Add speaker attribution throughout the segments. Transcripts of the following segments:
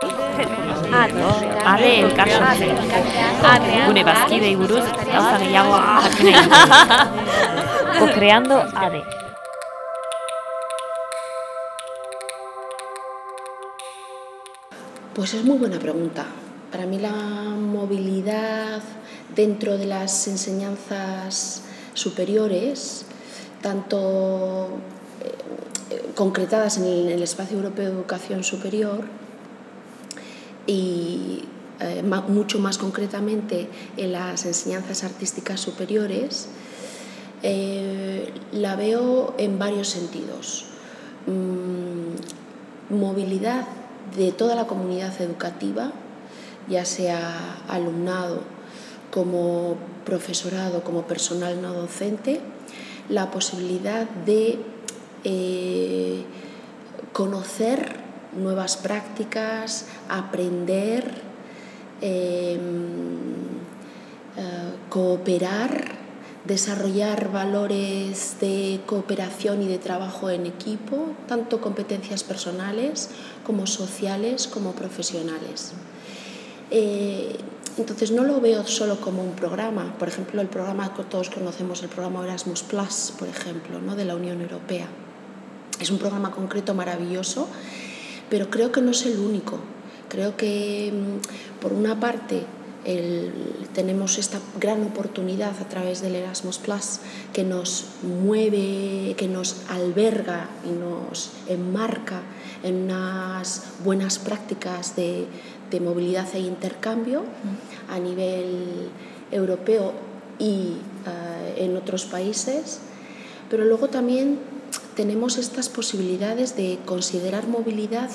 Speaker 1: Ade elkar sortzen. Gune bazkidei buruz gauza gehiago jakin nahi dugu. Co-creando ADE.
Speaker 2: Pues es muy buena pregunta. Para mí la movilidad dentro de las enseñanzas superiores, tanto concretadas en el Espacio Europeo de Educación Superior y mucho más concretamente en las enseñanzas artísticas superiores, la veo en varios sentidos. Movilidad de toda la comunidad educativa, ya sea alumnado, como profesorado, como personal no docente, la posibilidad de conocer nuevas prácticas, aprender, cooperar, desarrollar valores de cooperación y de trabajo en equipo, tanto competencias personales como sociales como profesionales. Entonces no lo veo solo como un programa, por ejemplo el programa que todos conocemos, el programa Erasmus+, por ejemplo, ¿no? De la Unión Europea. Es un programa concreto maravilloso, pero creo que no es el único. Creo que por una parte tenemos esta gran oportunidad a través del Erasmus+, que nos mueve, que nos alberga y nos enmarca en unas buenas prácticas de movilidad e intercambio a nivel europeo y en otros países, pero luego también tenemos estas posibilidades de considerar movilidad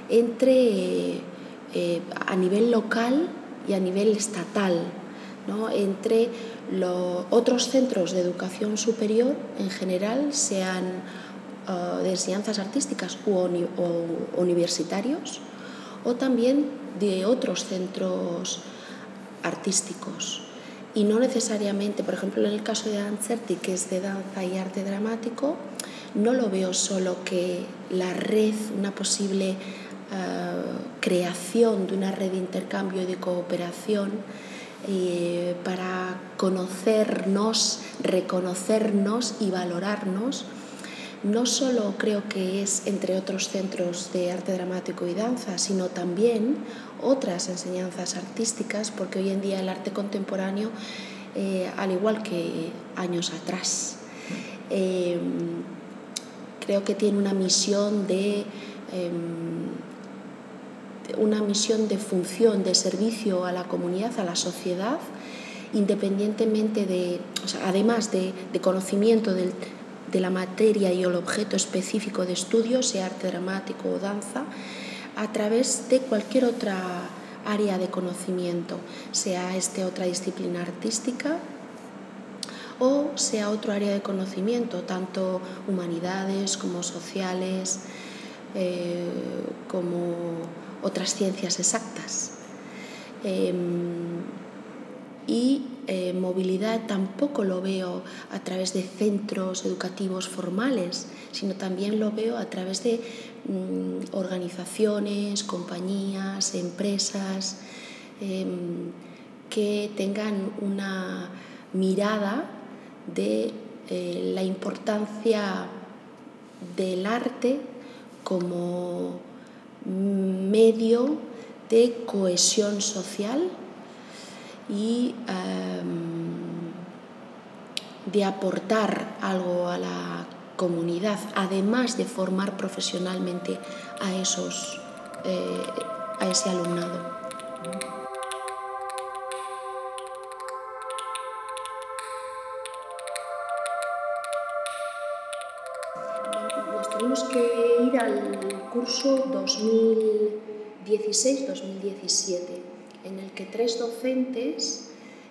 Speaker 2: a nivel local y a nivel estatal, ¿no? Entre otros centros de educación superior en general, sean de enseñanzas artísticas o universitarios, o también de otros centros artísticos. Y no necesariamente, por ejemplo, en el caso de Dantzerti, que es de danza y arte dramático, no lo veo solo que la red, una posible creación de una red de intercambio y de cooperación para conocernos, reconocernos y valorarnos. No solo creo que es entre otros centros de arte dramático y danza, sino también otras enseñanzas artísticas, porque hoy en día el arte contemporáneo, al igual que años atrás, creo que tiene una misión de función, de servicio a la comunidad, a la sociedad, independientemente además de conocimiento de la materia y el objeto específico de estudio, sea arte dramático o danza, a través de cualquier otra área de conocimiento, sea otra disciplina artística o sea otro área de conocimiento, tanto humanidades como sociales, como otras ciencias exactas. Y movilidad tampoco lo veo a través de centros educativos formales, sino también lo veo a través de organizaciones, compañías, empresas que tengan una mirada de la importancia del arte como medio de cohesión social y de aportar algo a la comunidad, además de formar profesionalmente a ese alumnado. Nos tenemos que ir al curso 2016-2017, en el que 3 docentes,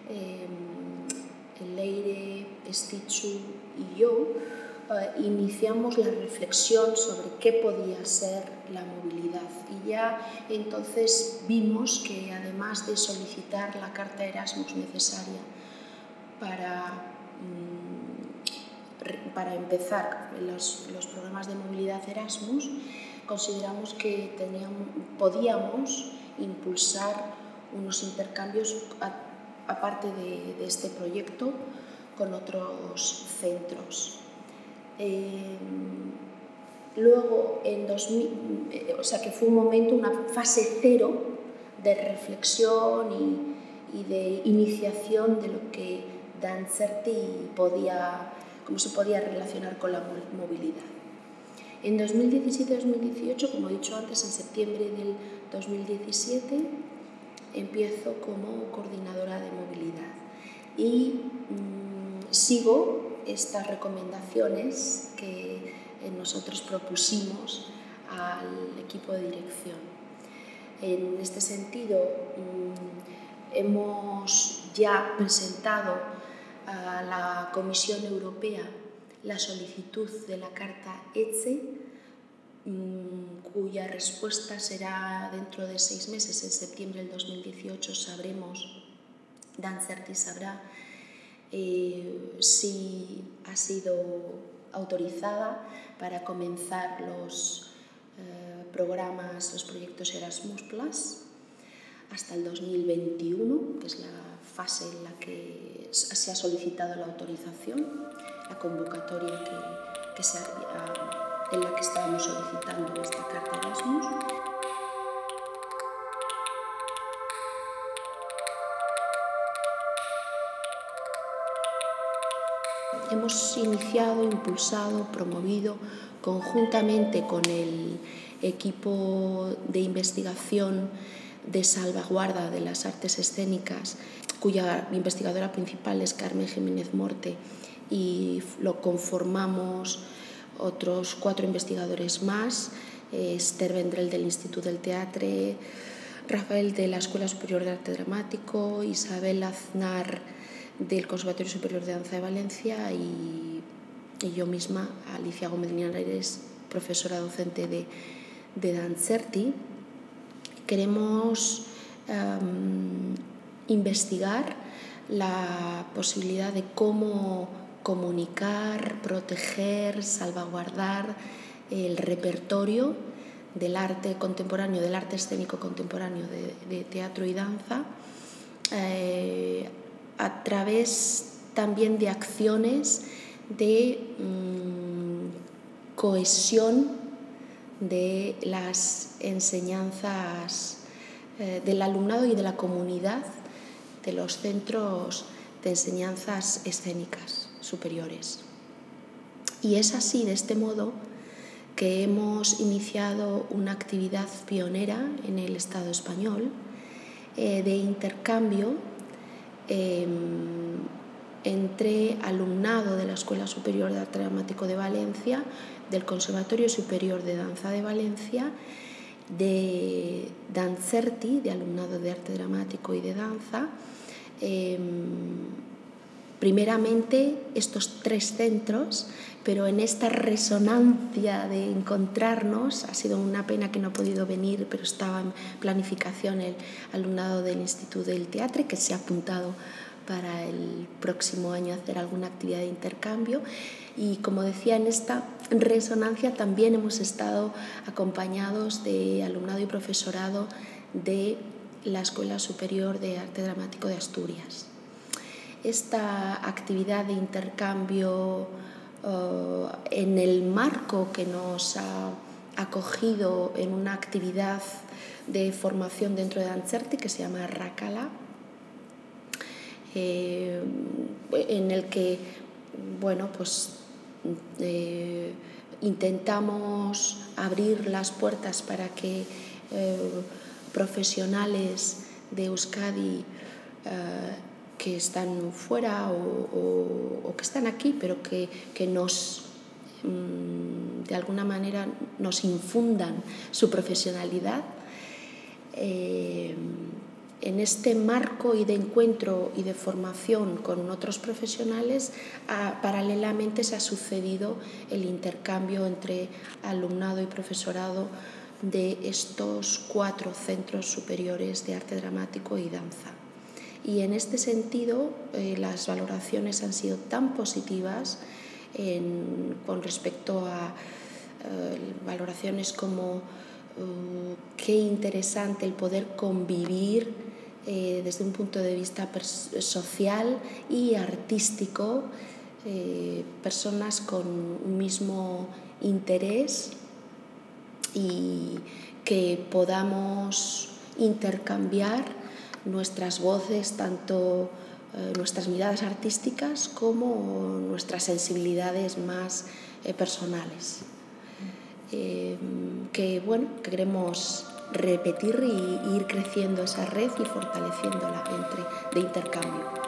Speaker 2: Leire, Estitxu y yo, iniciamos la reflexión sobre qué podía ser la movilidad. Y ya entonces vimos que además de solicitar la carta Erasmus necesaria para para empezar, los programas de movilidad Erasmus, consideramos que podíamos impulsar unos intercambios aparte de este proyecto con otros centros. Luego, que fue un momento, una fase cero de reflexión y de iniciación de lo que Dantzerti cómo se podía relacionar con la movilidad. En 2017-2018, como he dicho antes, en septiembre del 2017, empiezo como coordinadora de movilidad y sigo estas recomendaciones que nosotros propusimos al equipo de dirección. En este sentido, hemos ya presentado a la Comisión Europea la solicitud de la Carta ETSE, cuya respuesta será dentro de 6 meses, en septiembre del 2018 sabremos, Dantzerti sabrá si ha sido autorizada para comenzar los programas, los proyectos Erasmus Plus hasta el 2021, que es la fase en la que se ha solicitado la autorización, la convocatoria en la que estábamos solicitando esta carta Erasmus. Hemos iniciado, impulsado, promovido conjuntamente con el equipo de investigación de salvaguarda de las artes escénicas, cuya investigadora principal es Carmen Jiménez Morte, y lo conformamos otros 4 investigadores más, Esther Vendrell del Institut del Teatre, Rafael de la Escuela Superior de Arte Dramático, Isabel Aznar del Conservatorio Superior de Danza de Valencia y yo misma, Alicia Gómez Linares, profesora docente de Dantzerti. Queremos investigar la posibilidad de cómo comunicar, proteger, salvaguardar el repertorio del arte contemporáneo, del arte escénico contemporáneo de teatro y danza, a través también de acciones de cohesión de las enseñanzas del alumnado y de la comunidad de los centros de enseñanzas escénicas superiores. Y es así, de este modo, que hemos iniciado una actividad pionera en el Estado español de intercambio entre alumnado de la Escuela Superior de Arte Dramático de Valencia, del Conservatorio Superior de Danza de Valencia, de Dantzerti, de alumnado de Arte Dramático y de Danza. Primeramente estos 3 centros, pero en esta resonancia de encontrarnos, ha sido una pena que no ha podido venir, pero estaba en planificación el alumnado del Institut del Teatre, que se ha apuntado para el próximo año a hacer alguna actividad de intercambio. Y como decía, en esta resonancia también hemos estado acompañados de alumnado y profesorado de la Escuela Superior de Arte Dramático de Asturias. Esta actividad de intercambio en el marco que nos ha acogido en una actividad de formación dentro de Dantzerti que se llama Rakala, en el que intentamos abrir las puertas para que profesionales de Euskadi que están fuera o que están aquí, pero que nos de alguna manera nos infundan su profesionalidad. En este marco y de encuentro y de formación con otros profesionales, paralelamente se ha sucedido el intercambio entre alumnado y profesorado de estos 4 centros superiores de arte dramático y danza. Y en este sentido, las valoraciones han sido tan positivas con respecto a valoraciones como qué interesante el poder convivir desde un punto de vista social y artístico, personas con un mismo interés y que podamos intercambiar nuestras voces, tanto nuestras miradas artísticas como nuestras sensibilidades más personales. Que queremos repetir y ir creciendo esa red y fortaleciéndola de intercambio.